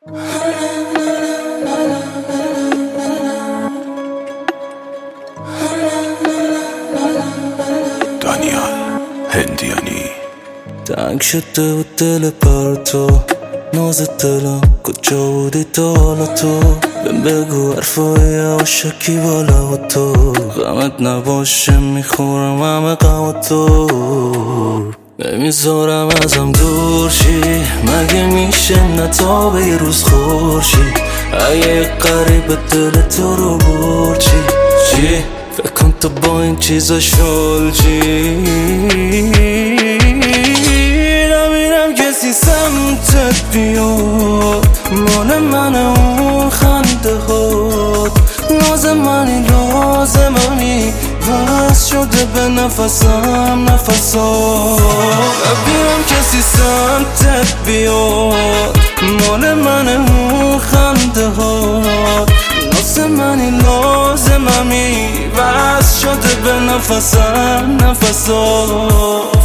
دانیال هندیانی. تنگ شده بود دل پر تو، ناز دلم کجا بودی تا حالا تو؟ بهم بگو حرفای عاشقی بالا با تو، غمت نباشه میخورم همه غم تو، نمیذارم ازم دور شی، مگه میشه نتابه یه روز خورشید؟ اگه قریب دل تو رو برد چی؟ فکر کن تو با این چیزا شل چی؟ نمیرم کسی سمتت بیاد، مال من اون خنده هات، ناز منی لازممی وز شده به نفسم نفسات. نمیرم کسی سمتت بیاد، مال من اون خنده هات، ناز منی لازممی وز شده به نفسم نفسات.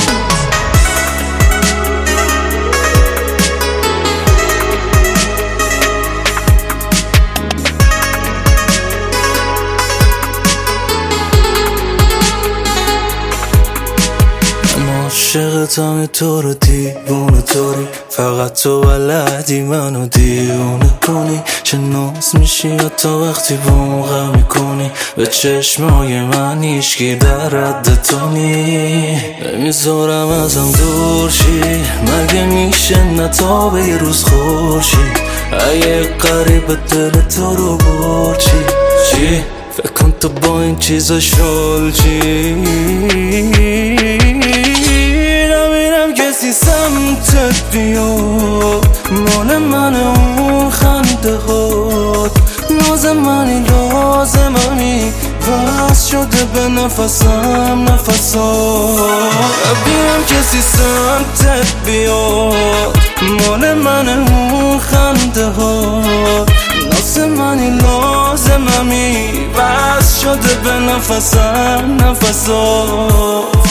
عاشقتم تو رو دیوونه طوری، فقط تو بلدی منو دیوونه کنی، چه ناز میشی حتی وقتی با موقع میکنی، به چشمای من هیچکی در رد تو نی، نمیذارم ازم دور شی، مگه میشه نتابه یه روز خورشید؟ اگه قریب دل تو رو برد چی؟ فکر کن تو با این چیزا شل چی؟ نمیرم کسی سمتت بیاد، مال من اون خنده هات، ناز منی لازممی وز شده به نفسم نفسات. نمیرم کسی سمتت بیاد، مال من اون خنده هات، ناز منی لازممی وز شده به نفسم نفسات.